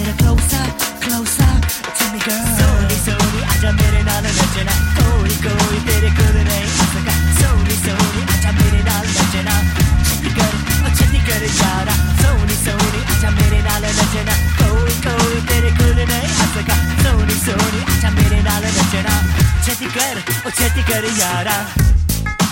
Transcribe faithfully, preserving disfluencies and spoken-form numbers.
little closer, closer to me girl. Soni Soni आजा मेरे नाल नचना, कोई कोई तेरे कोल नहीं आ सका. सोनी सोनी आजा मेरे नाल नचना, छेती कर ओ छेती कर यारा. सोनी सोनी आजा मेरे नाल नचना, कोई कोई तेरे कोल नहीं आ सका. सोनी सोनी आजा मेरे नाल नचना, छेती कर ओ छेती कर यारा.